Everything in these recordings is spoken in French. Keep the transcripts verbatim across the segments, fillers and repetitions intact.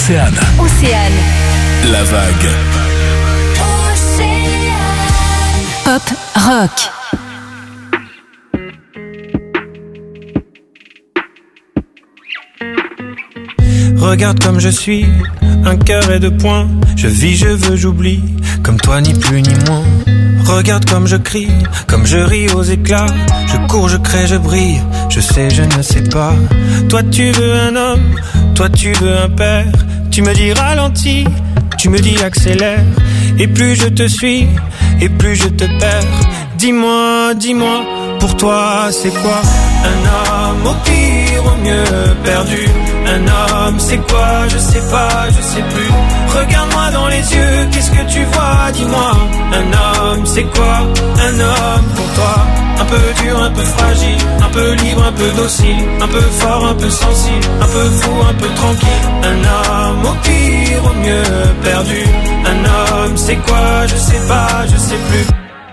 Océane. Océane. La vague. Océane. Pop rock. Regarde comme je suis, un cœur et deux poings. Je vis, je veux, j'oublie, comme toi ni plus ni moins. Regarde comme je crie, comme je ris aux éclats. Je cours, je crée, je brille, je sais, je ne sais pas. Toi tu veux un homme, toi tu veux un père. Tu me dis ralentis, tu me dis accélère. Et plus je te suis, et plus je te perds. Dis-moi, dis-moi, pour toi c'est quoi un homme, au pire, au mieux perdu? Un homme, c'est quoi? Je sais pas, je sais plus. Regarde-moi dans les yeux, qu'est-ce que tu vois? Dis-moi. Un homme, c'est quoi? Un homme pour toi. Un peu dur, un peu fragile, un peu libre, un peu docile, un peu fort, un peu sensible, un peu fou, un peu tranquille. Un homme, au pire, au mieux perdu. Un homme, c'est quoi? Je sais pas, je sais plus.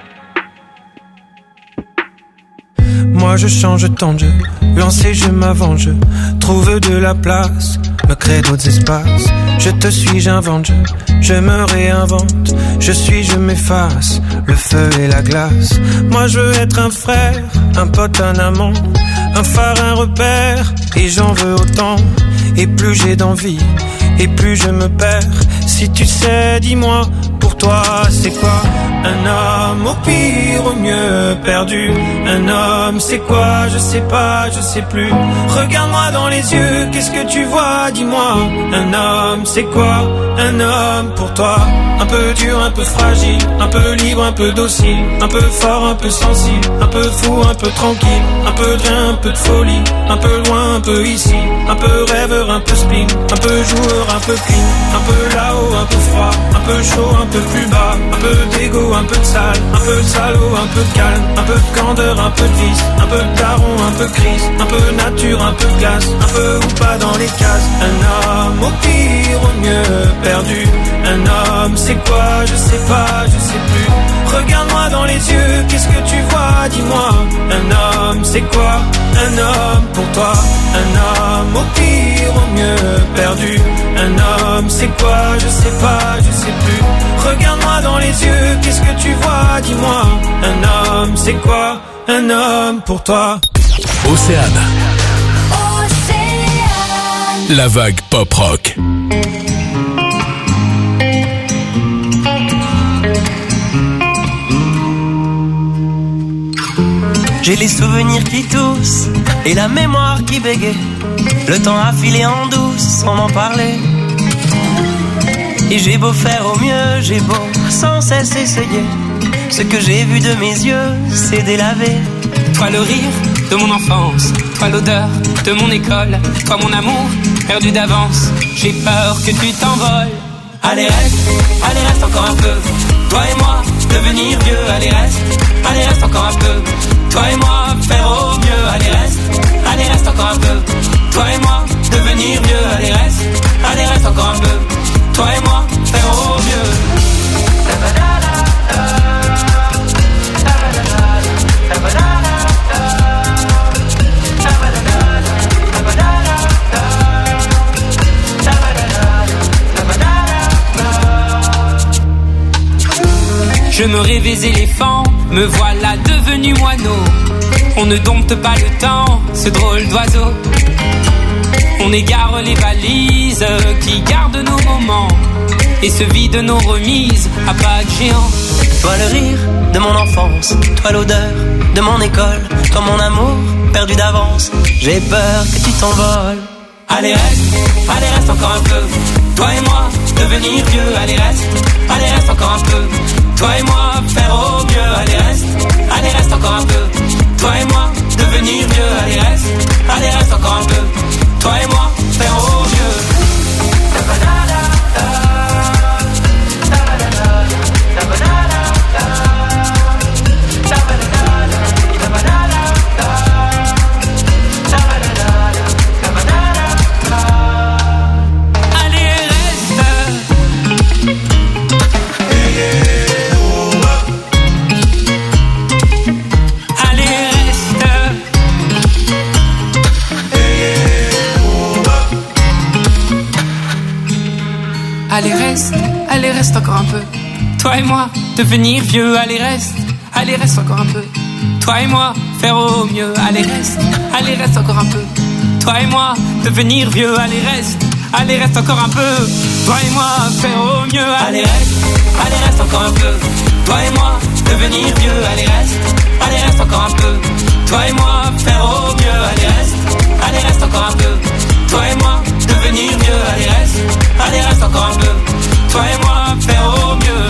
Moi je change tant de jeu, lancé je m'avance, je trouve de la place, me crée d'autres espaces. Je te suis, j'invente, je, je me réinvente. Je suis, je m'efface, le feu et la glace. Moi je veux être un frère, un pote, un amant, un phare, un repère. Et j'en veux autant, et plus j'ai d'envie, et plus je me perds. Si tu sais, dis-moi, pour toi c'est quoi un homme, au pire, au mieux perdu? Un homme, c'est quoi? Je sais pas, je sais plus. Regarde-moi dans les yeux, qu'est-ce que tu vois? Dis-moi. Un homme, c'est quoi un homme pour toi? Un peu dur, un peu fragile, un peu libre, un peu docile, un peu fort, un peu sensible, un peu fou, un peu tranquille, un peu de rien, un peu de folie, un peu loin, un peu ici, un peu rêveur, un peu spleen, un peu joueur, un peu clean, un peu là-haut, un peu froid, un peu chaud, un peu plus bas, un peu d'égo, un peu de sale, un peu de salaud, un peu de calme, un peu de candeur, un peu de vice, un peu de daron, un peu crise, un peu nature, un peu de glace, un peu ou pas dans les cases. Un homme, au pire, au mieux perdu. Un homme, c'est quoi? Je sais pas, je sais plus. Regarde-moi dans les yeux, qu'est-ce que tu vois? Dis-moi. Un homme, c'est quoi un homme pour toi? Un homme, au pire, au mieux perdu. Un homme, c'est quoi? Je sais pas, je sais plus. Regarde-moi dans les yeux, qu'est-ce que tu vois? Dis-moi. Un homme, c'est quoi un homme pour toi? Océane. Océane. La vague pop rock. J'ai les souvenirs qui toussent et la mémoire qui bégaye. Le temps a filé en douce sans m'en parler. Et j'ai beau faire au mieux, j'ai beau sans cesse essayer. Ce que j'ai vu de mes yeux, c'est délavé. Toi le rire de mon enfance, toi l'odeur de mon école, toi mon amour perdu d'avance. J'ai peur que tu t'envoles. Allez reste, allez reste encore un peu. Toi et moi, devenir vieux. Allez reste, allez reste encore un peu. Toi et moi, faire au mieux. Allez reste, allez reste encore un peu. Toi et moi, devenir vieux. Allez reste, allez reste encore un peu. Toi et moi, faire au mieux. Je me rêvais éléphant, me voilà devenu moineau. On ne dompte pas le temps, ce drôle d'oiseau. On égare les valises qui gardent nos moments et se vide nos remises à pas de géant. Toi le rire de mon enfance, toi l'odeur de mon école, toi mon amour perdu d'avance. J'ai peur que tu t'envoles. Allez reste, allez reste encore un peu. Toi et moi, devenir vieux. Allez reste, allez reste encore un peu. Toi et moi, faire au mieux. Allez reste, allez reste encore un peu. Toi et moi, devenir vieux. Allez reste, allez reste encore un peu. Toi et moi, faire au mieux. reste, allez reste encore un peu. Toi et moi, devenir vieux, allez reste, allez reste encore un peu. Toi et moi, faire au mieux, allez reste, allez reste encore un peu. Toi et moi, devenir vieux, allez reste, allez reste encore un peu. Toi et moi, faire au mieux, allez reste, allez reste encore un peu. Toi et moi, devenir vieux, allez reste, allez reste encore un peu. Toi et moi, faire au mieux, allez reste, allez reste encore un peu. Toi et moi, devenir vieux, allez reste, allez reste encore un peu. Toi et moi, faire au mieux.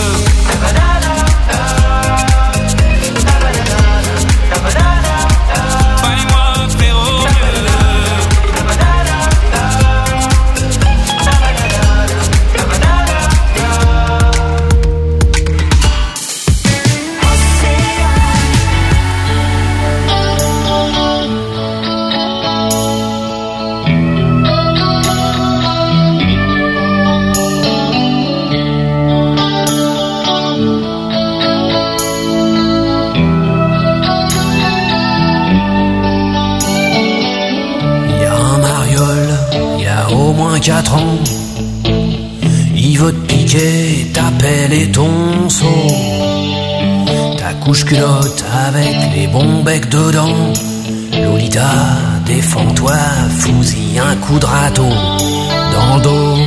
Quatre ans, il veut te piquer ta pelle et ton seau, ta couche culotte avec les bons becs dedans. Lolita, défends-toi, fous-y un coup de râteau dans le dos.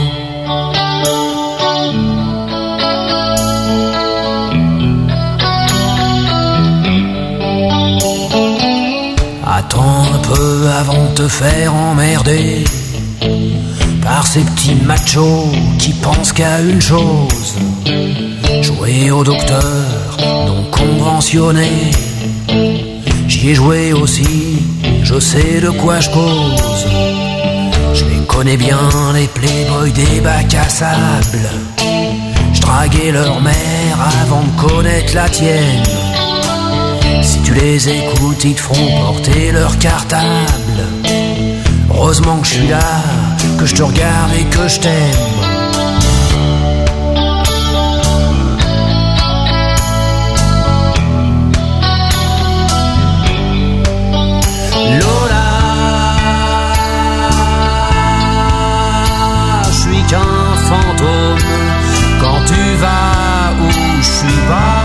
Attends un peu avant de te faire emmerder par ces petits machos qui pensent qu'à une chose, jouer au docteur non conventionné. J'y ai joué aussi, je sais de quoi je cause. Je les connais bien, les playboys des bacs à sable. Je draguais leur mère avant de connaître la tienne. Si tu les écoutes, ils te feront porter leur cartable. Heureusement que je suis là, que je te regarde et que je t'aime. Lola, je suis qu'un fantôme quand tu vas où je suis pas.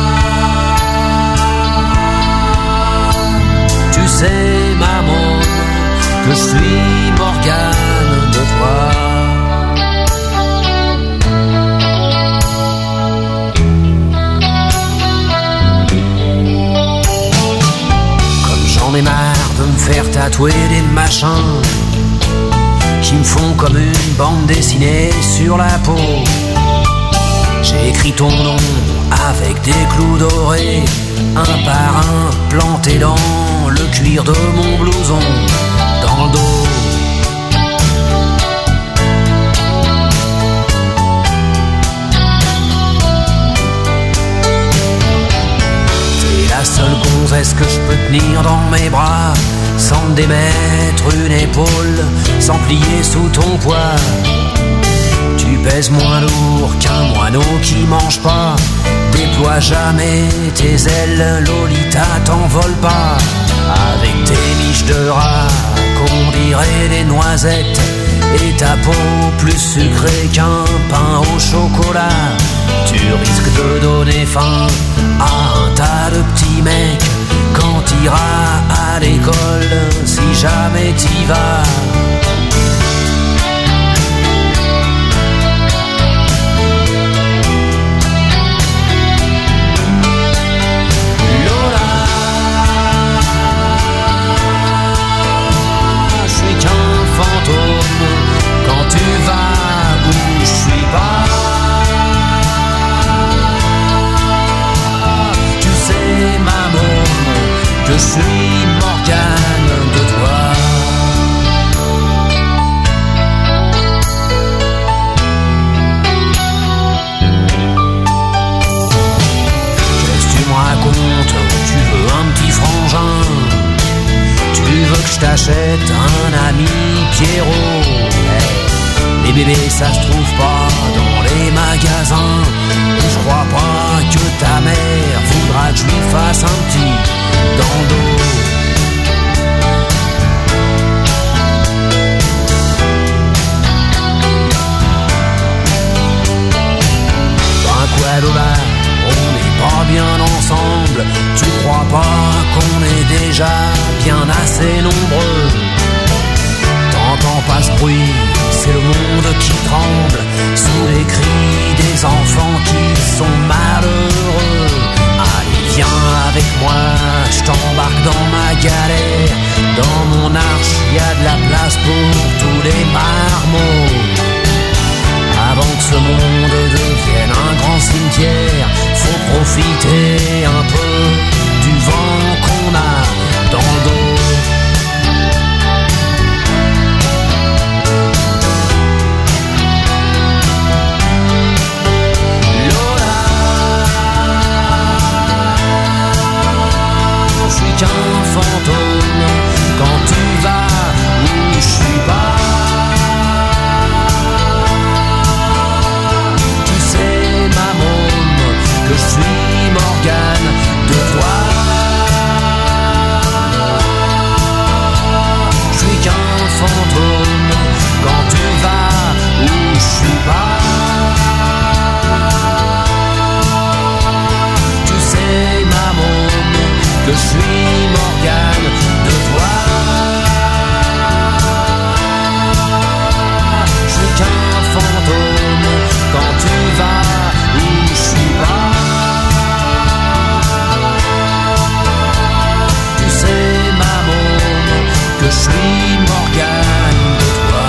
Tu sais, maman, que je suis Morgane de toi. Comme j'en ai marre de me faire tatouer des machins qui me font comme une bande dessinée sur la peau. J'ai écrit ton nom avec des clous dorés, un par un planté dans le cuir de mon blouson. Dans le dos. T'es la seule gonzesse que je peux tenir dans mes bras, sans me démettre une épaule, sans plier sous ton poids. Tu pèses moins lourd qu'un moineau qui mange pas. Déploie jamais tes ailes, Lolita, t'envole pas. Avec tes miches de rat qu'on dirait des noisettes, et ta peau plus sucrée qu'un pain au chocolat. Tu risques de donner faim à un tas de petits mecs quand t'iras à l'école, si jamais t'y vas. Quand tu vas où je suis pas, tu sais maman que je suis Morgane de toi. Qu'est-ce que tu me racontes? Tu veux un petit frangin? Tu veux que je t'achète un ami Pierrot? Hey, les bébés ça se trouve pas dans les magasins. Je crois pas que ta mère voudra que je lui fasse un petit dans le dos. ensemble. Tu crois pas qu'on est déjà bien assez nombreux? T'entends pas ce bruit, c'est le monde qui tremble sous les cris des enfants qui sont malheureux. Allez, viens avec moi, je t'embarque dans ma galère. Dans mon arche, y a de la place pour tous les marmots. Avant que ce monde devienne un grand cimetière, faut profiter un peu du vent qu'on a dans le dos. Qu'un fantôme quand tu vas où je suis pas. Tu sais ma môme que je suis Morgane de toi. Je suis qu'un fantôme quand tu vas où je suis pas. Tu sais ma môme que je suis Morgane de toi. Je suis qu'un fantôme quand tu vas où je suis pas. Tu sais ma môme que je suis Morgane de toi.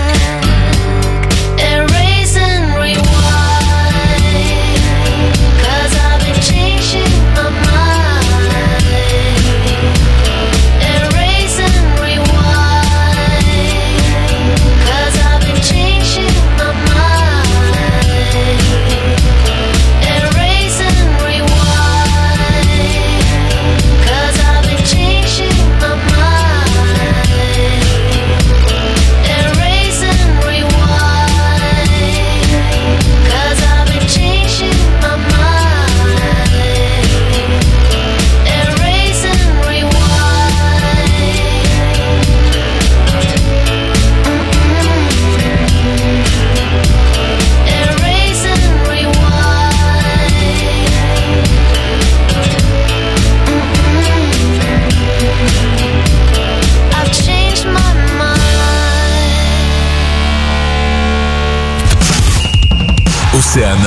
Cause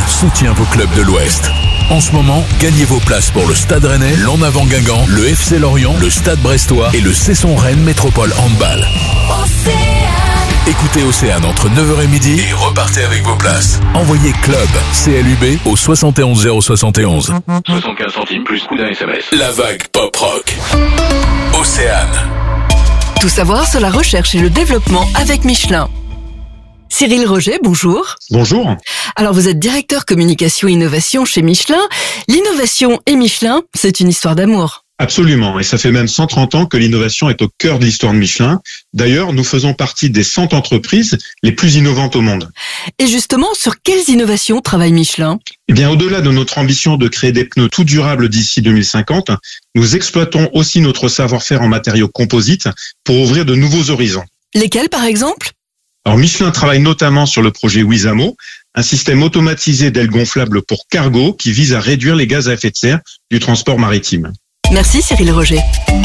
soutient vos clubs de l'Ouest. En ce moment, gagnez vos places pour le Stade Rennais, l'En Avant Guingamp, le F C Lorient, le Stade Brestois et le Cesson Rennes Métropole Handball. Océane. Écoutez Océane entre neuf heures et midi et repartez avec vos places. Envoyez club C L U B au soixante et onze zéro soixante et onze. soixante-quinze centimes plus coût d'un S M S. La vague pop rock. Océane. Tout savoir sur la recherche et le développement avec Michelin. Cyril Roget, bonjour. Bonjour. Alors vous êtes directeur communication et innovation chez Michelin. L'innovation et Michelin, c'est une histoire d'amour. Absolument, et ça fait même cent trente ans que l'innovation est au cœur de l'histoire de Michelin. D'ailleurs, nous faisons partie des cent entreprises les plus innovantes au monde. Et justement, sur quelles innovations travaille Michelin ? Eh bien, au-delà de notre ambition de créer des pneus tout durables d'ici deux mille cinquante, nous exploitons aussi notre savoir-faire en matériaux composites pour ouvrir de nouveaux horizons. Lesquels, par exemple ? Alors, Michelin travaille notamment sur le projet Wizamo, un système automatisé d'ailes gonflables pour cargo qui vise à réduire les gaz à effet de serre du transport maritime. Merci Cyril Roget.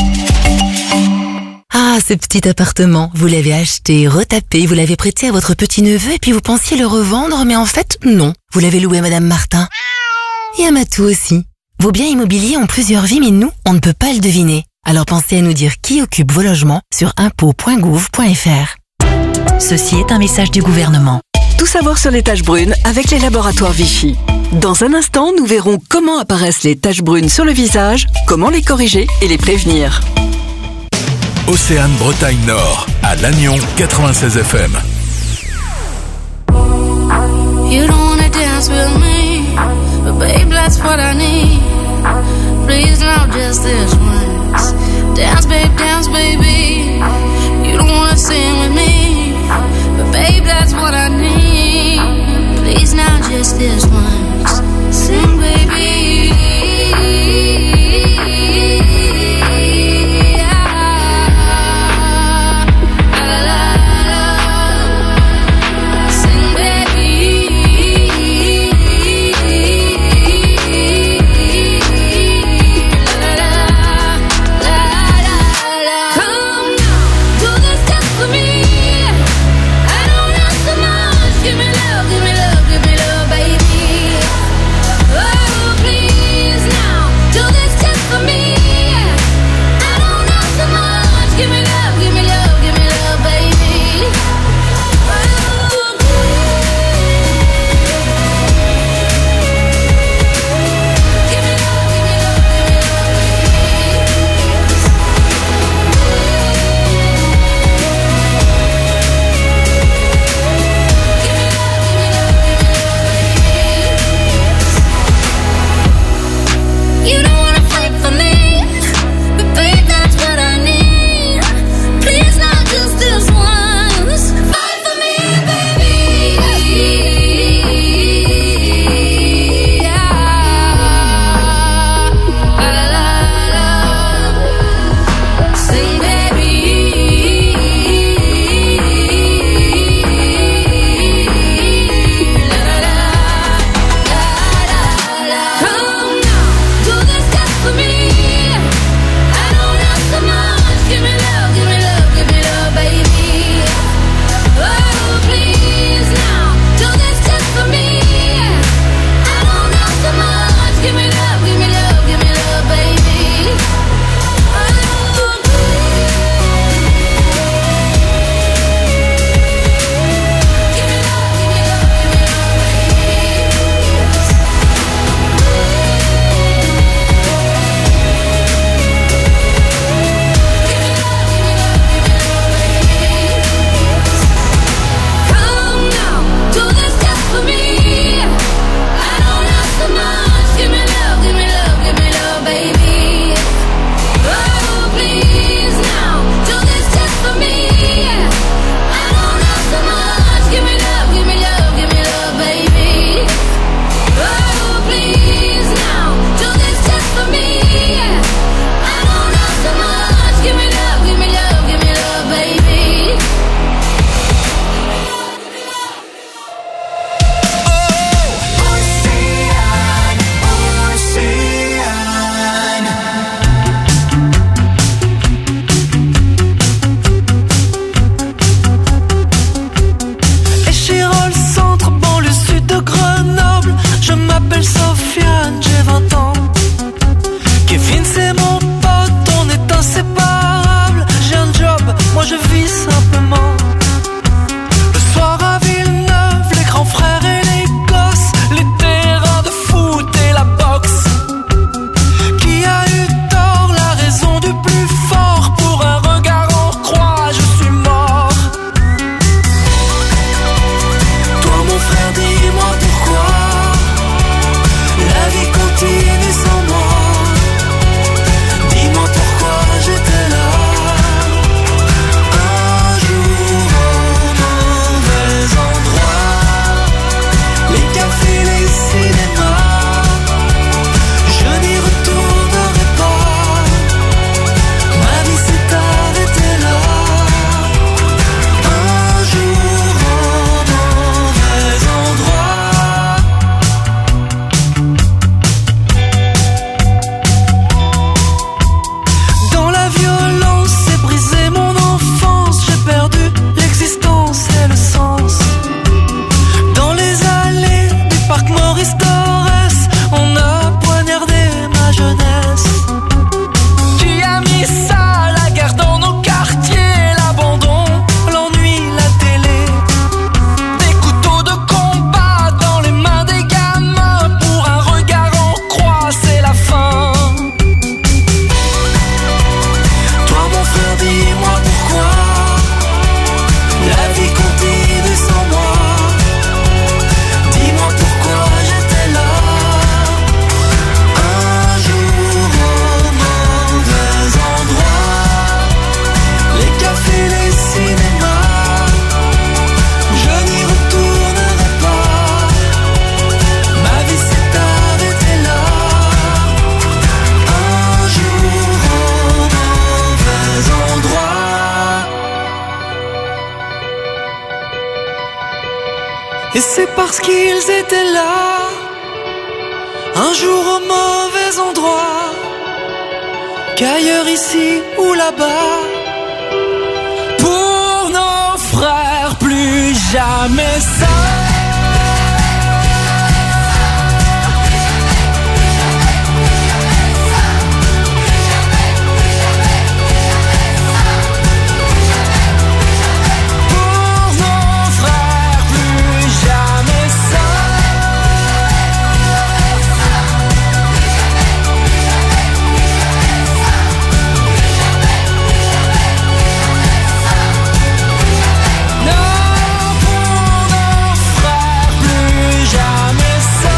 Ah, ce petit appartement, vous l'avez acheté, retapé, vous l'avez prêté à votre petit-neveu et puis vous pensiez le revendre, mais en fait, non. Vous l'avez loué à Madame Martin. Et à Matou aussi. Vos biens immobiliers ont plusieurs vies, mais nous, on ne peut pas le deviner. Alors pensez à nous dire qui occupe vos logements sur impôts point gouv point f r. Ceci est un message du gouvernement. Tout savoir sur les taches brunes avec les laboratoires Vichy. Dans un instant, nous verrons comment apparaissent les taches brunes sur le visage, comment les corriger et les prévenir. Océane Bretagne Nord, à Lannion, quatre-vingt-seize F M. You don't wanna dance with me, but babe, that's what I need. Please now just this once. Dance, babe, dance, baby. You don't wanna sing with me, but babe, that's what I need. Please now just this once. Sing, baby. m'appelle Sofiane, j'ai vingt ans. Kevin c'est mon pote, on est inséparables. J'ai un job, moi je vis simplement. Le soir à Villeneuve, les grands frères et les gosses, les terrains de foot et la boxe. Qui a eu tort, la raison du plus fort? Pour un regard en croix, je suis mort. Toi mon frère, dis-moi pourquoi la vie continue sans moi. Dis-moi pourquoi j'étais là. Un jour au mauvais endroit. Les cafés, les cinémas, je n'y retournerai pas. Ma vie s'est arrêtée là. Un jour au mauvais endroit. Dans la violence, c'est brisé mon enfance. J'ai perdu l'existence et le sens. Dans les allées du parc Maurice Torres, on a poignardé ma jeunesse. Qui a mis ça, la guerre dans nos quartiers, l'abandon, l'ennui, la télé. Des couteaux de combat dans les mains des gamins. Pour un regard en croix, c'est la fin. Toi mon frère, dis-moi pourquoi la vie continue sans moi. Dis-moi pourquoi j'étais là. Un jour au mauvais endroit. Les cafés, les cinémas, je n'y retournerai pas. Ma vie s'est arrêtée là. Un jour au mauvais endroit. Et c'est parce qu'ils étaient là, un jour au mauvais endroit, qu'ailleurs ici ou là-bas, pour nos frères, plus jamais ça. Pour nos frères, plus jamais ça. Non, pour nos frères, plus jamais ça.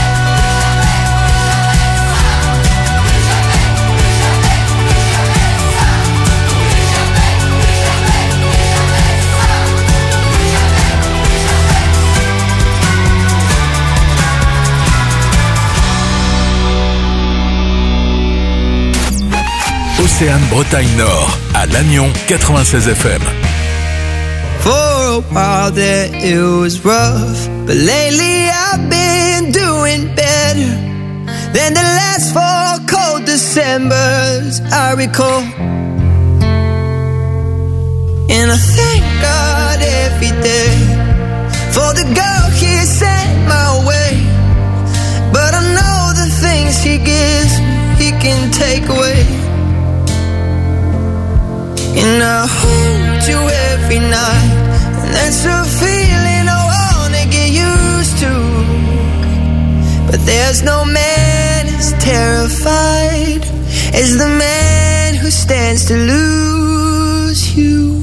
Océane Bretagne Nord, à Lannion quatre-vingt-seize F M. For a while there it was rough, but lately I've been doing better than the last four cold Decembers I recall. And I thank God every day for the girl He sent my way. But I know the things He gives me, He can take away. And I hold you every night, and that's a feeling I wanna get used to. But there's no man as terrified as the man who stands to lose you.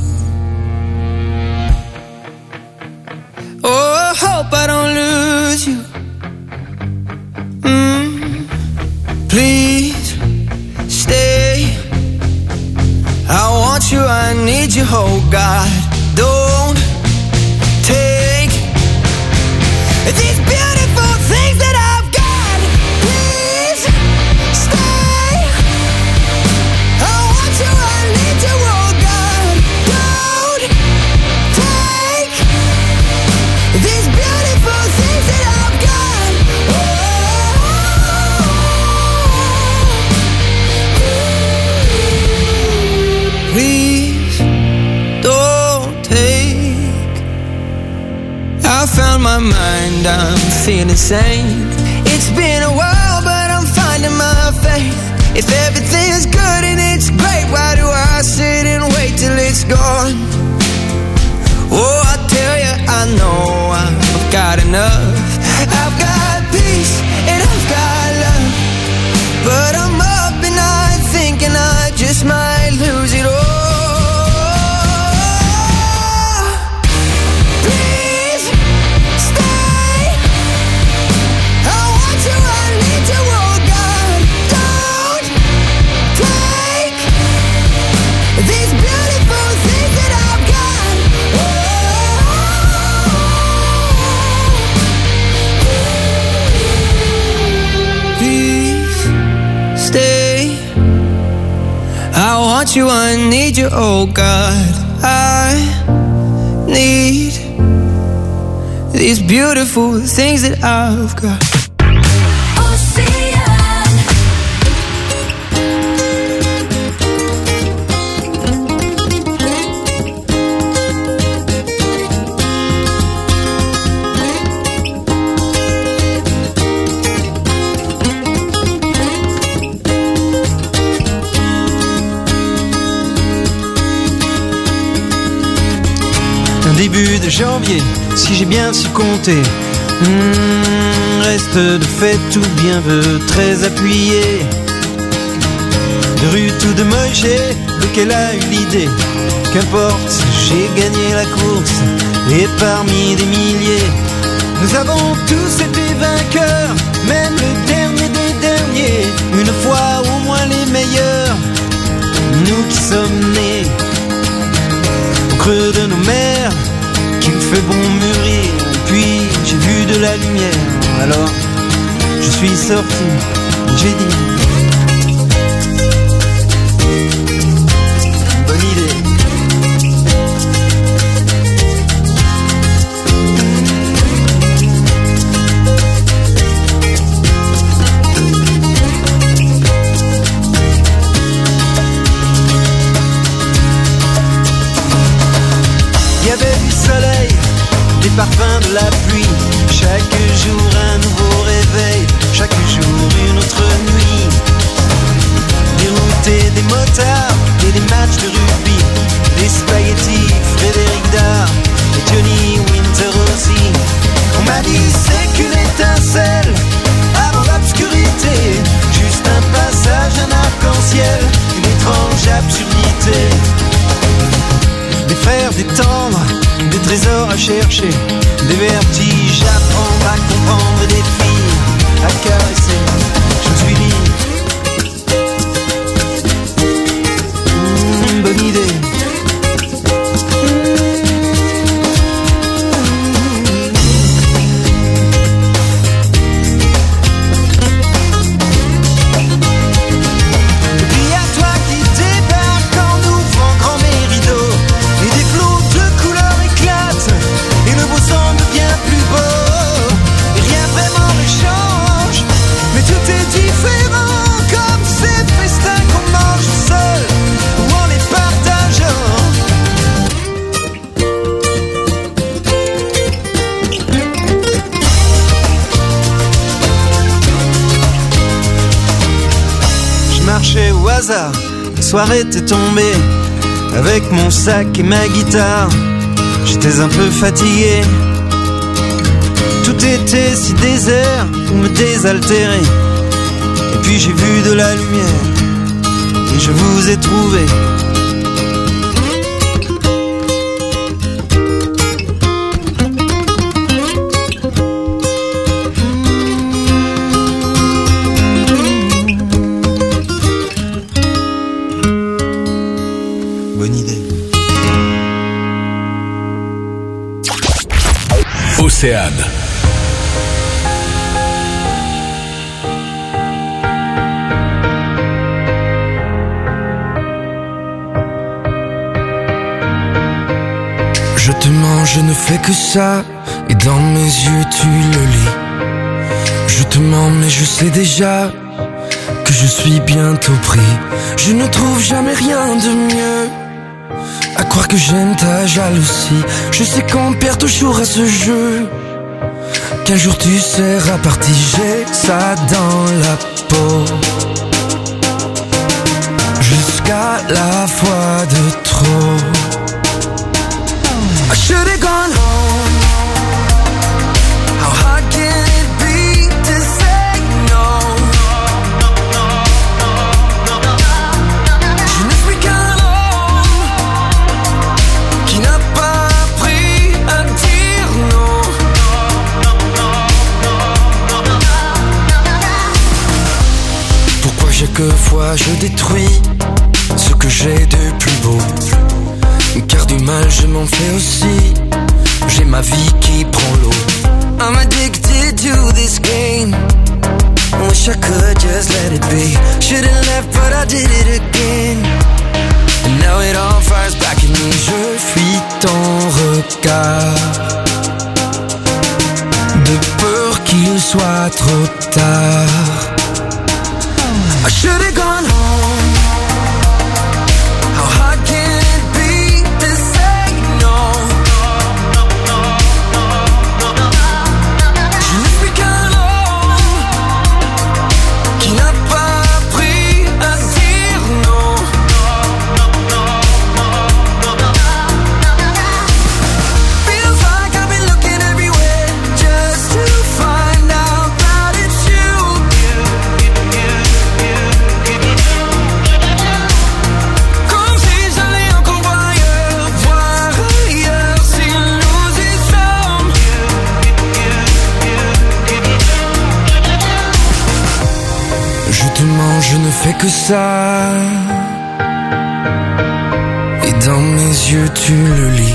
Oh, I hope I don't lose you. Mm, please stay. I want you, I need you, oh God. Don't take these beautiful things that I've got. Please stay. I want you, I need you, oh God. Don't take these beautiful things that I've got. Oh. Please don't take. I found my mind, I'm feeling sane. It's been a while, but I'm finding my faith. If everything's good and it's great, why do I sit and wait till it's gone? Oh, I tell you, I know I've got enough. I've got peace and I've got love, but I'm up and I'm thinking I just might lose it all. I want you, I need you, oh God. I need these beautiful things that I've got. Début de janvier, si j'ai bien su compter, mmh, reste de fait tout bien veut très appuyé. De rue tout de Moïse, lequel a eu l'idée. Qu'importe, j'ai gagné la course, et parmi des milliers, nous avons tous été vainqueurs, même le dernier des derniers, une fois au moins les meilleurs, nous qui sommes nés au creux de nos mers, qu'il fait bon mûrir. Puis j'ai vu de la lumière, alors je suis sorti, j'ai dit bonne idée. Il y avait du soleil, des parfums de la pluie. Chaque jour un nouveau réveil, chaque jour une autre nuit. Des routes et des motards et des matchs de rugby, des spaghettis, Frédéric Dard et Johnny Winter aussi. On m'a dit c'est qu'une étincelle avant l'obscurité, juste un passage, un arc-en-ciel, une étrange absurdité. Des fers, des tendres, des trésors à chercher, des vertiges à prendre, à comprendre, des filles à caresser. Je me suis dit mmh, bonne idée. Au hasard, la soirée était tombée, avec mon sac et ma guitare. J'étais un peu fatigué, tout était si désert pour me désaltérer. Et puis j'ai vu de la lumière, et je vous ai trouvé. Océane. Je te mens, je ne fais que ça, et dans mes yeux tu le lis. Je te mens, mais je sais déjà que je suis bientôt pris. Je ne trouve jamais rien de mieux, à croire que j'aime ta jalousie. Je sais qu'on perd toujours à ce jeu, qu'un jour tu seras parti, j'ai ça dans la peau. Jusqu'à la fois de trop. I should've gone home. How hard can it be to say no? Je ne suis qu'un homme qui n'a pas appris à dire non. Pourquoi chaque fois je détruis ce que j'ai de plus beau? Car du mal je m'en fais aussi. J'ai ma vie qui prend l'eau. I'm addicted to this game. Wish I could just let it be. Should've left but I did it again. And now it all fires back at me. Je fuis ton regard, de peur qu'il soit trop tard. I should've gone home. How hard can it be to say no? Je ne suis qu'un homme qui n'a pas appris à dire non. Feels like I've been looking everywhere just to find out that it's you. Comme si j'allais encore voir ailleurs, voir ailleurs si nous y sommes. Je te mens, je ne fais que ça. Et dans mes yeux tu le lis.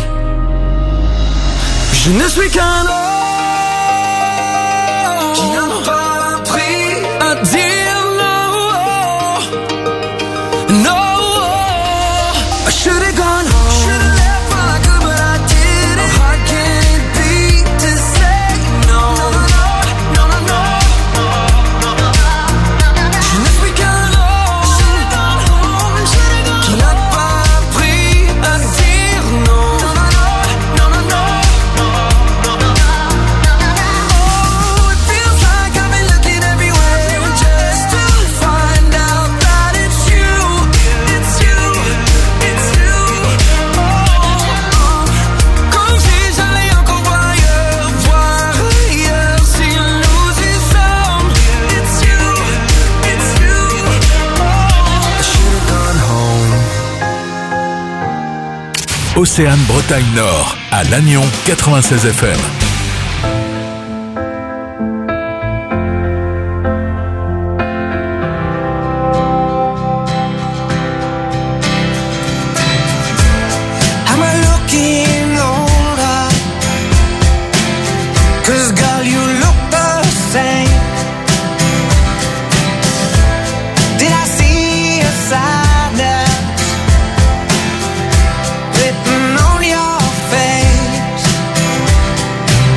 Je ne suis qu'un homme qui n'a pas appris à dire non. No, I should've gone home. Should've left while I could, but I didn't. How hard can it be to say no? No, no, no, no. Je ne suis qu'un homme qui n'a pas appris à dire non. No, no, no. Oh, it feels like I've been looking everywhere just to find out that it's you. It's you, it's you. Oh, oh. Comme si j'allais encore voir ailleurs, voir ailleurs si nous y sommes. It's you, it's you. Oh, I should've gone home. Océane Bretagne Nord, à Lannion quatre-vingt-seize F M. Am I looking older? 'Cause girl, you look the same. Did I see a sadness written on your face?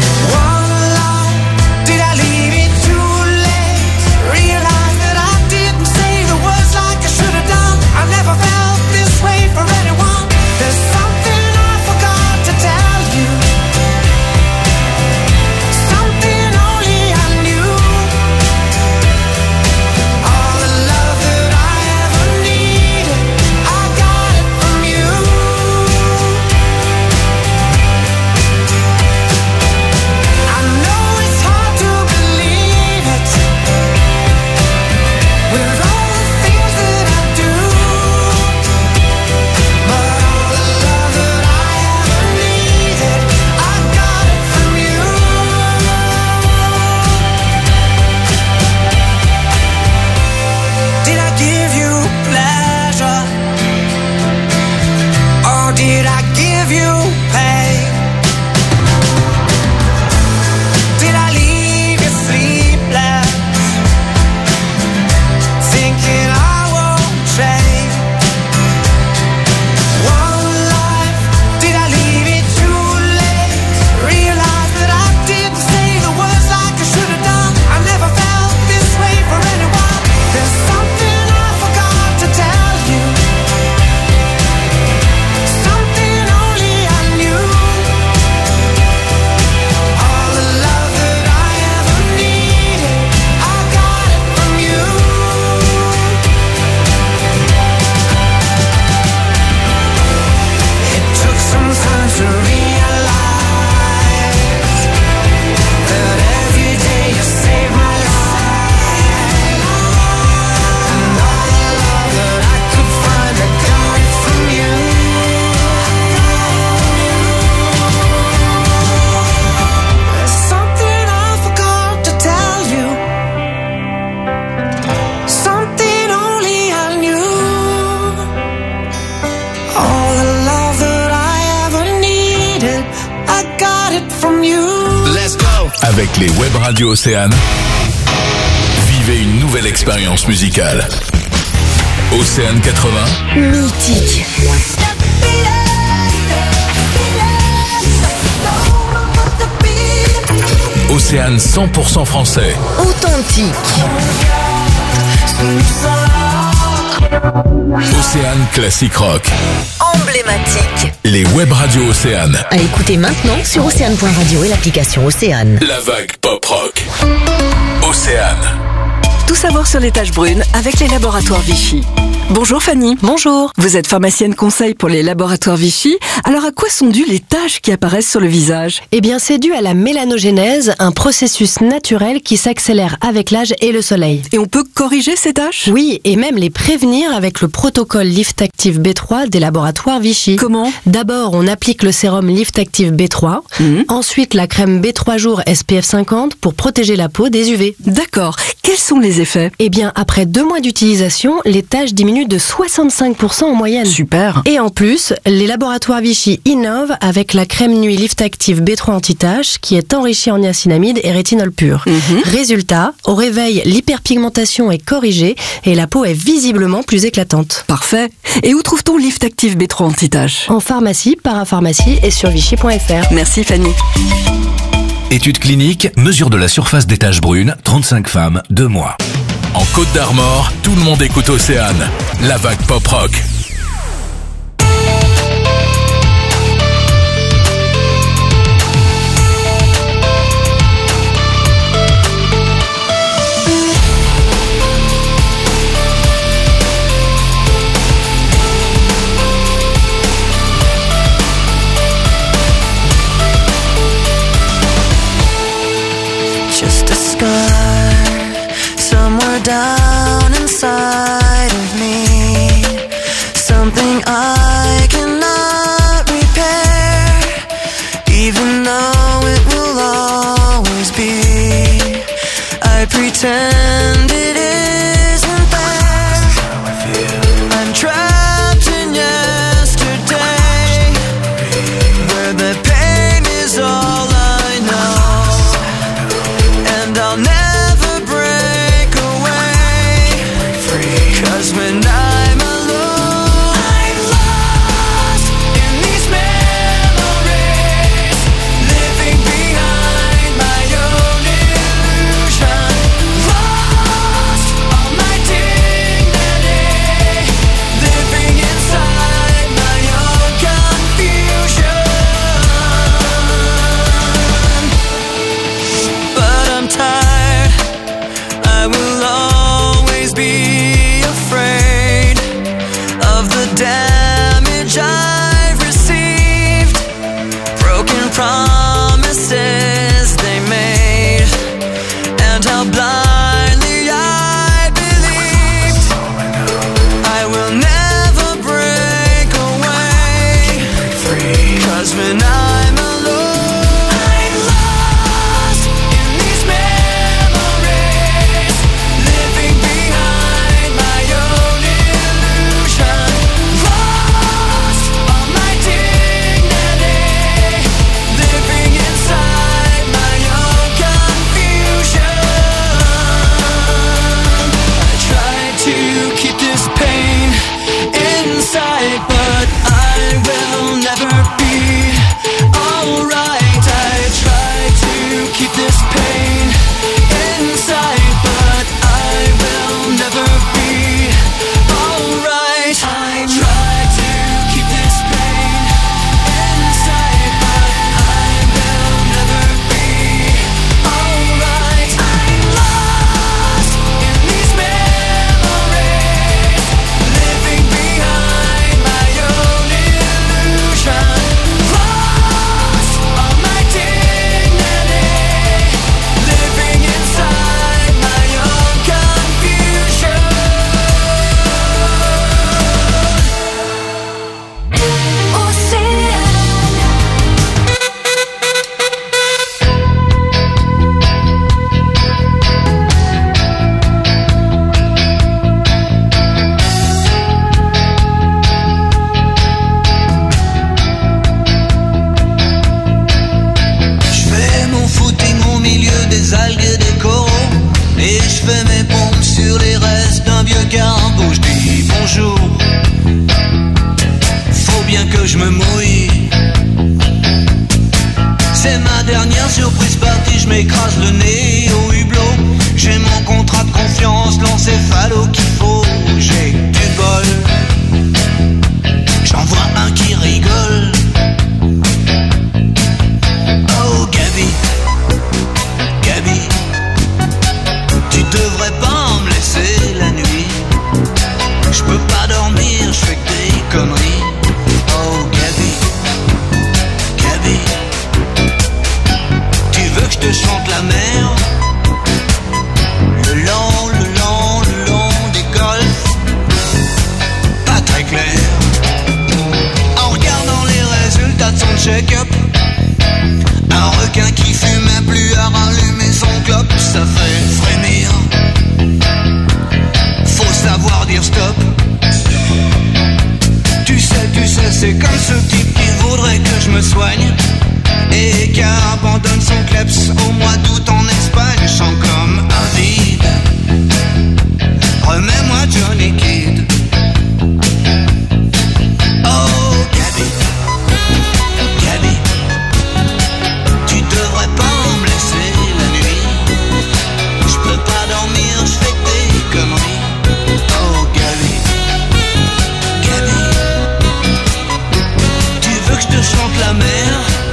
Avec les web radios Océane, vivez une nouvelle expérience musicale. Océane quatre-vingts. Mythique. Océane cent pour cent français. Authentique. Océane classique rock. Emblématique. Les web radios Océane. À écouter maintenant sur océane point radio et l'application Océane. La vague pop rock. Océane. Tout savoir sur les taches brunes avec les laboratoires Vichy. Bonjour Fanny. Bonjour. Vous êtes pharmacienne conseil pour les laboratoires Vichy. Alors à quoi sont dues les taches qui apparaissent sur le visage? Eh bien c'est dû à la mélanogénèse, un processus naturel qui s'accélère avec l'âge et le soleil. Et on peut corriger ces taches? Oui, et même les prévenir avec le protocole Lift Active B trois des laboratoires Vichy. Comment? D'abord on applique le sérum Lift Active B trois, mmh. ensuite la crème B trois jours S P F cinquante pour protéger la peau des U V. D'accord. Quels sont les effets? Eh bien après deux mois d'utilisation, les taches diminuent de soixante-cinq pour cent en moyenne. Super. Et en plus, les laboratoires Vichy innovent avec la crème nuit Lift Active B trois anti-taches qui est enrichie en niacinamide et rétinol pur. Mmh. Résultat, au réveil, l'hyperpigmentation est corrigée et la peau est visiblement plus éclatante. Parfait. Et où trouve-t-on Lift Active B trois anti-taches? En pharmacie, parapharmacie et sur vichy point f r. Merci Fanny. Étude clinique, mesure de la surface des taches brunes, trente-cinq femmes, deux mois. En Côte d'Armor, tout le monde écoute Océane. La vague pop rock. Just a scar somewhere down inside of me, something I cannot repair, even though it will always be. I pretend it isn't there. I'm trapped in yesterday, where the pain is all I know, and I'll never break away, 'cause when I'm alone, I'm lost in these memories, living behind my own illusion, lost fais mes pompes sur les restes d'un vieux cargo. Je dis bonjour, faut bien que je me mouille. C'est ma dernière surprise partie, je m'écrase le nez au hublot. J'ai mon contrat de confiance, l'encéphalo qu'il faut. J'ai du bol, j'en vois un qui rigole. Oh Gabi, Gabi, tu devrais pas me laisser la nuit. Je peux pas dormir, je fais que des conneries. Oh Gabi, Gabi, tu veux que je te chante la mer? Le long, le long, le long des golfs, pas très clair. En regardant les résultats de son check-up, un requin qui fumait plus à rallumer son clope, ça fait frémir. Faut savoir dire stop. Tu sais, tu sais, c'est comme ce type qui voudrait que je me soigne et qui abandonne son kleps au mois d'août en Espagne. Je sens comme un vide. Remets-moi Johnny Kidd. Oh Gabi, Gabi, tu devrais pas me laisser la nuit. Je peux pas dormir, je fais que des conneries. Oh Gabi, Gabi, tu veux que je te chante la mer?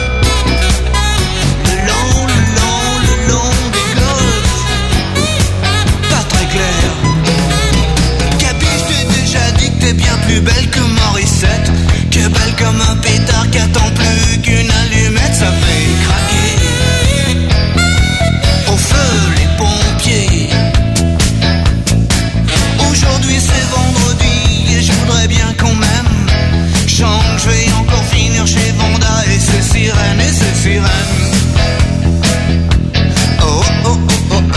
Le long, le long, le long des golfs, pas très clair. Gabi, je t'ai déjà dit que t'es bien plus belle que Morissette, que belle comme un pétard qui attend plus qu'une allumette. Ça fait craquer au feu les pompiers. Aujourd'hui c'est vendredi et je voudrais bien qu'on m'aime. Je sens que je vais encore finir chez Vanda et ses sirènes et ses sirènes. Oh oh oh oh oh.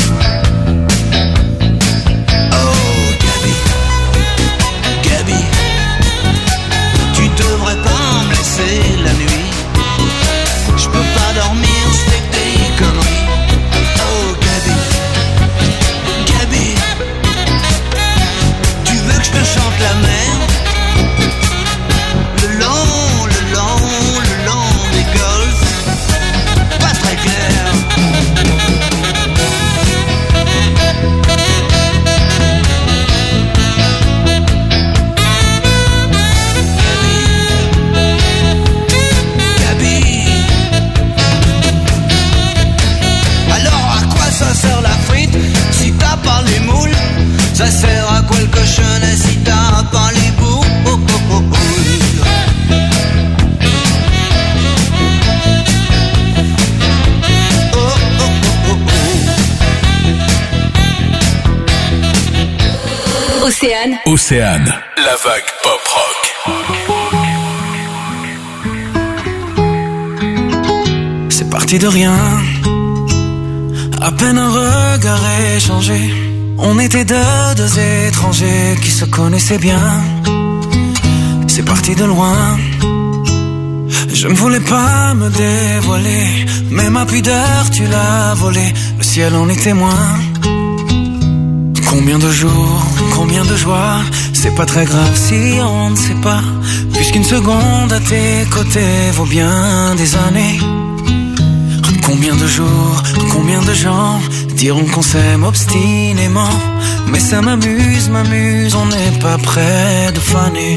Oh Gabi, Gabi, tu devrais pas me laisser la nuit. Je peux pas dormir, je fais que des conneries. Oh Gabi, Gabi, tu veux que je te chante la mer? Le long, le long, le long des golfs, pas très clair. Gabi, alors à quoi ça sert la frite si t'as pas les moules? Ça sert à quoi le cochonnet si t'as pas les boules? Oh, oh, oh, oh. Oh, oh, oh, oh. Océane. Océane, la vague pop rock. C'est parti de rien, à peine un regard échangé. On était deux, deux étrangers qui se connaissaient bien. C'est parti de loin. Je ne voulais pas me dévoiler, mais ma pudeur tu l'as volée. Le ciel en est témoin. Combien de jours, combien de joies, c'est pas très grave si on ne sait pas, puisqu'une seconde à tes côtés vaut bien des années. Combien de jours, combien de gens diront qu'on s'aime obstinément, mais ça m'amuse, m'amuse, on n'est pas près de faner.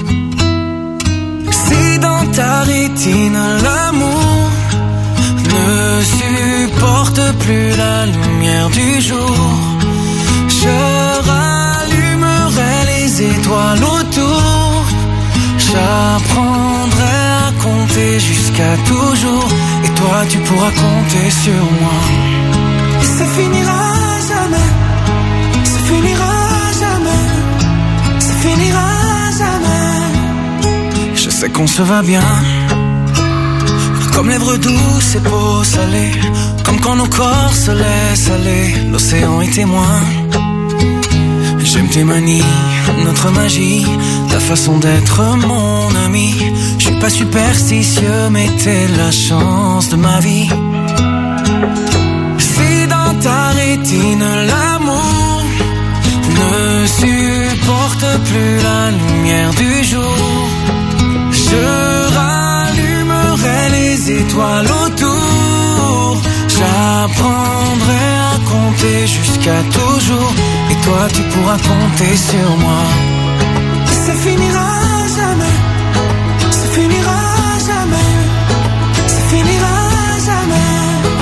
Si dans ta rétine l'amour ne supporte plus la lumière du jour, je rallumerai les étoiles autour. J'apprendrai à compter jusqu'à toujours, et toi tu pourras compter sur moi. Et ça finira jamais, ça finira jamais, ça finira jamais. Je sais qu'on se va bien, comme lèvres douces et peau salée, comme quand nos corps se laissent aller, l'océan est témoin. J'aime tes manies, notre magie, ta façon d'être mon ami. Je suis pas superstitieux, mais t'es la chance de ma vie. Si dans ta rétine, l'amour ne supporte plus la lumière du jour. Je rallumerai les étoiles autour. J'apprendrai à compter jusqu'à toujours. Et toi tu pourras compter sur moi. Ça finira jamais. Ça finira jamais. Ça finira jamais.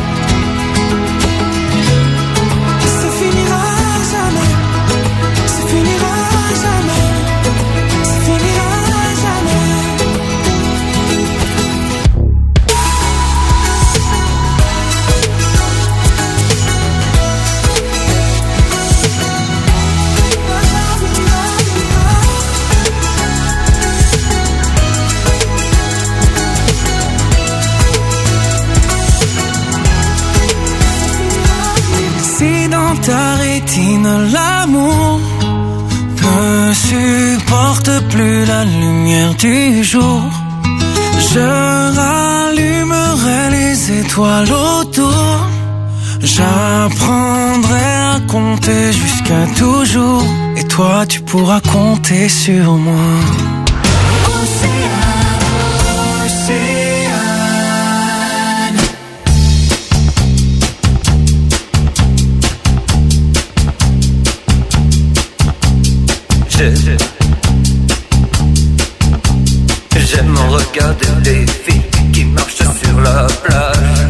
Ça finira jamais. Ça finira jamais. Ça finira jamais. Si dans ta rétine l'amour ne supporte plus la lumière du jour, je rallumerai les étoiles autour. J'apprendrai à compter jusqu'à toujours. Et toi tu pourras compter sur moi. J'aime regarder les filles qui marchent sur la plage.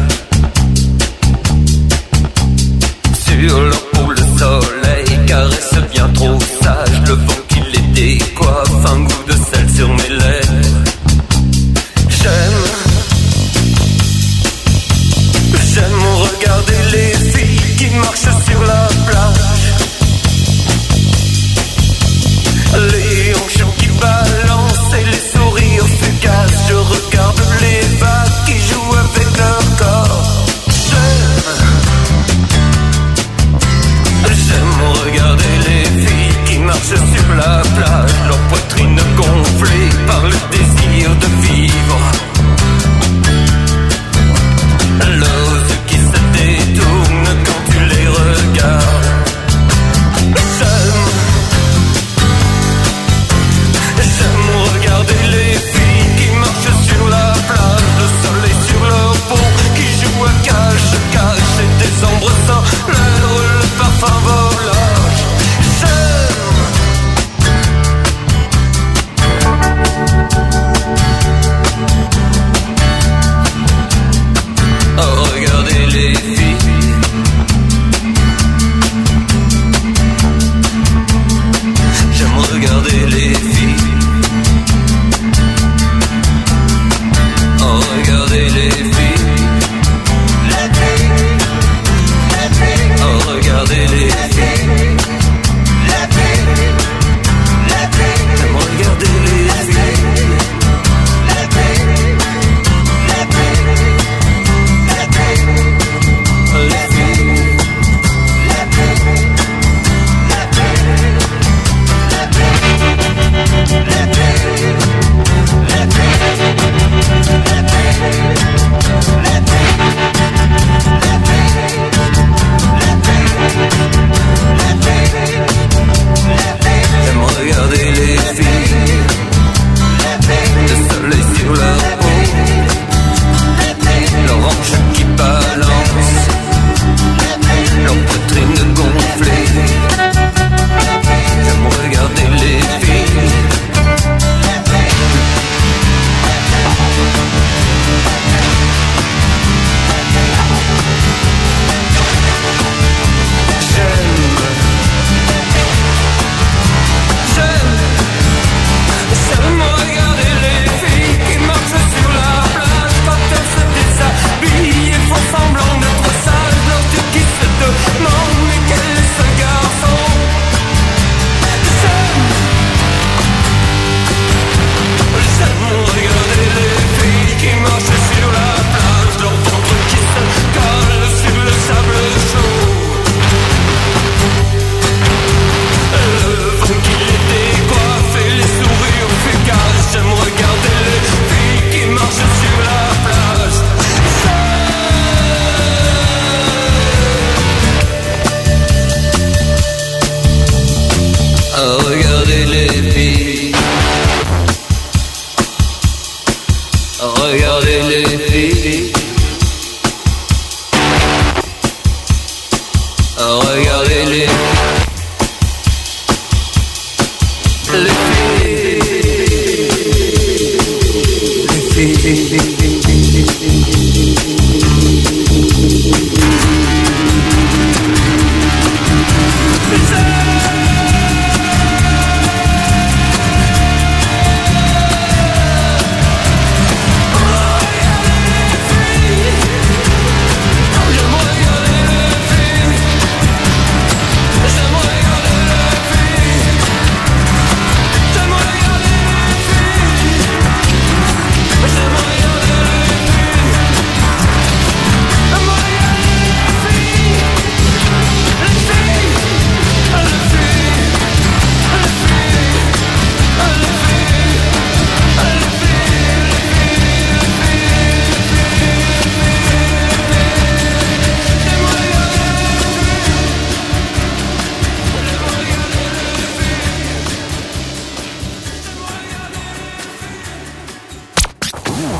Sur leur peau le soleil caresse bien trop sage. Le vent qui les décoiffe, un goût de sel sur mes lèvres. J'aime, j'aime regarder les filles qui marchent sur la plage. Les hanches qui balancent et les sourires fugaces. Je regarde les vagues qui jouent avec leur corps. J'aime, j'aime regarder les filles qui marchent sur la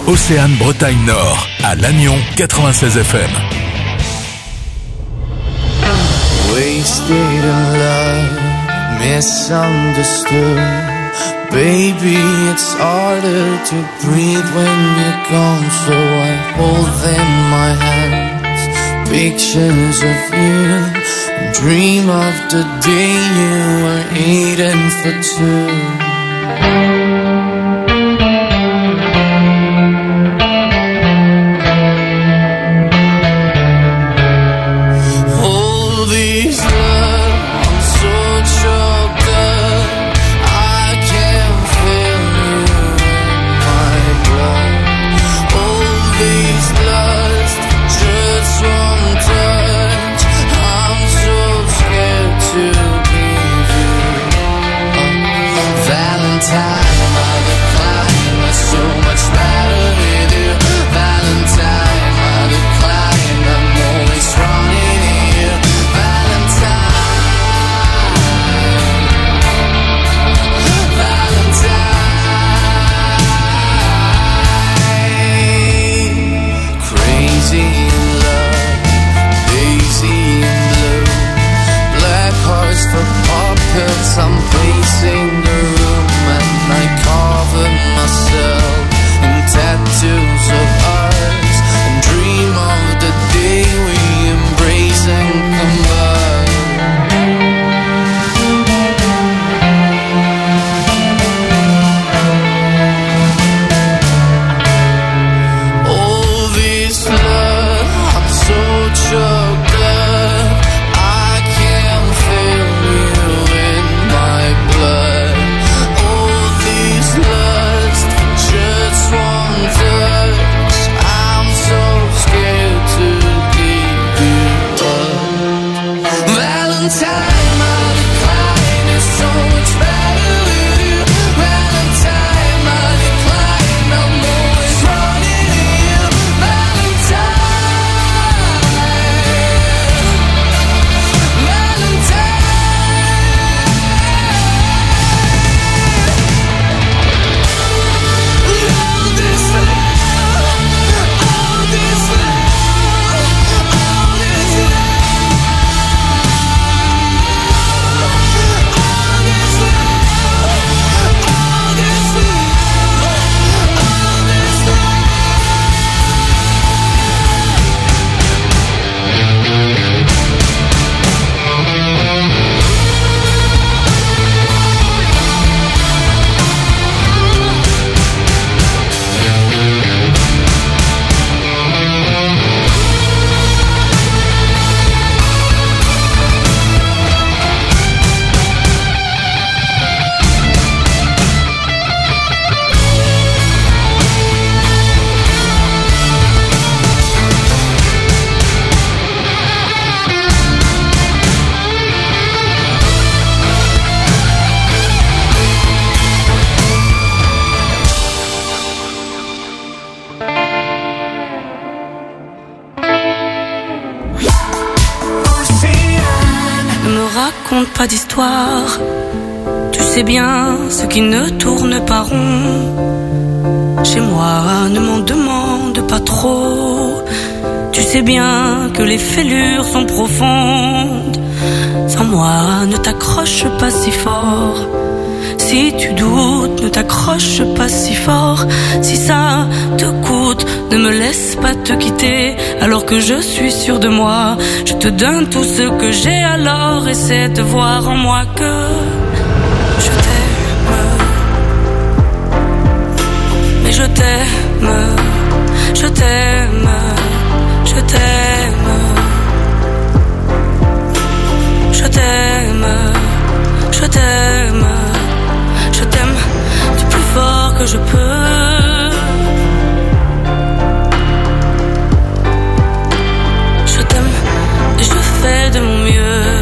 Océane Bretagne Nord, à Lannion quatre-vingt-seize F M. Wasted in love, misunderstood. Baby, it's harder to breathe when you're gone, so I hold in my hands pictures of you and dream of the day you were eating for two. I'm pacing the room and I cover myself in tattoos of ours and dream of the day we embrace and combine. All this love, I'm so choked up, I can't feel you in my blood. All this lust for just one touch, I'm so scared to give you up. Valentine, my decline is so much better with you. Valentine, my decline, I'm always running to you. Valentine, Valentine. Ne me raconte pas d'histoire. Tu sais bien ce qui ne tourne pas rond. Chez moi, ne m'en demande pas trop. Tu sais bien que les fêlures sont profondes. Sans moi, ne t'accroche pas si fort. Si tu doutes, ne t'accroche pas si fort. Si ça te coûte, ne me laisse pas te quitter. Alors que je suis sûre de moi, je te donne tout ce que j'ai. Alors essaie de voir en moi que je t'aime. Mais je t'aime, je t'aime, je t'aime. Je t'aime, je t'aime. Je t'aime du plus fort que je peux. Je t'aime et je fais de mon mieux.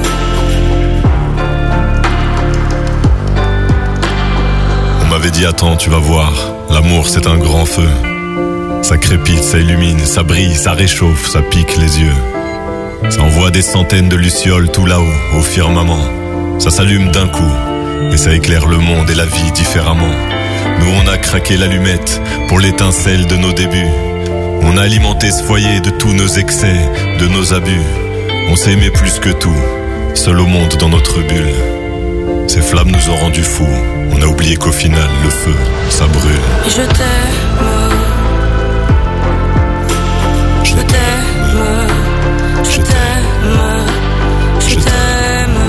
On m'avait dit attends, tu vas voir, l'amour c'est un grand feu. Ça crépite, ça illumine, ça brille, ça réchauffe, ça pique les yeux. Ça envoie des centaines de lucioles tout là-haut, au firmament. Ça s'allume d'un coup, et ça éclaire le monde et la vie différemment. Nous on a craqué l'allumette pour l'étincelle de nos débuts. On a alimenté ce foyer de tous nos excès, de nos abus. On s'est aimé plus que tout, seul au monde dans notre bulle. Ces flammes nous ont rendus fous. On a oublié qu'au final, le feu, ça brûle. Je t'aime. Je t'aime. Je t'aime. Je t'aime.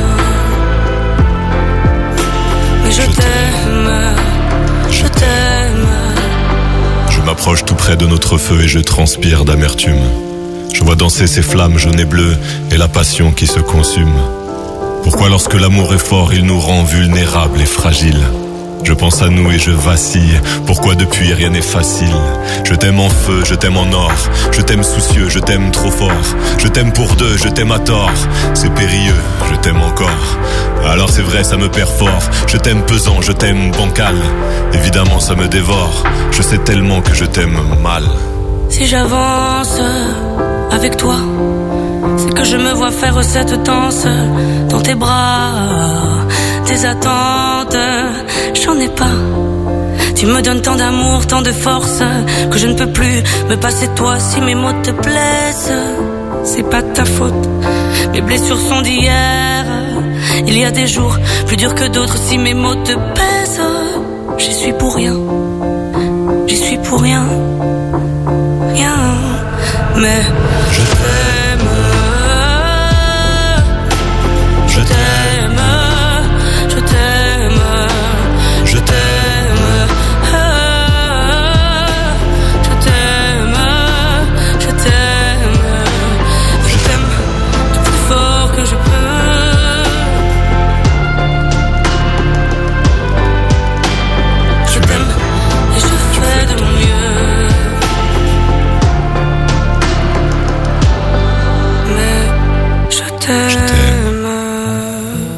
Mais je t'aime. Je t'aime. Je m'approche tout près de notre feu et je transpire d'amertume. Je vois danser ces flammes jaunes et bleues et la passion qui se consume. Pourquoi lorsque l'amour est fort, il nous rend vulnérables et fragiles? Je pense à nous et je vacille. Pourquoi depuis rien n'est facile? Je t'aime en feu, je t'aime en or. Je t'aime soucieux, je t'aime trop fort. Je t'aime pour deux, je t'aime à tort. C'est périlleux, je t'aime encore. Alors c'est vrai, ça me perd fort. Je t'aime pesant, je t'aime bancal. Évidemment ça me dévore. Je sais tellement que je t'aime mal. Si j'avance avec toi, c'est que je me vois faire cette danse dans tes bras. Tes attentes, j'en ai pas. Tu me donnes tant d'amour, tant de force, que je ne peux plus me passer de toi. Si mes mots te blessent, c'est pas de ta faute. Mes blessures sont d'hier. Il y a des jours plus durs que d'autres. Si mes mots te pèsent, j'y suis pour rien. J'y suis pour rien. Rien. Mais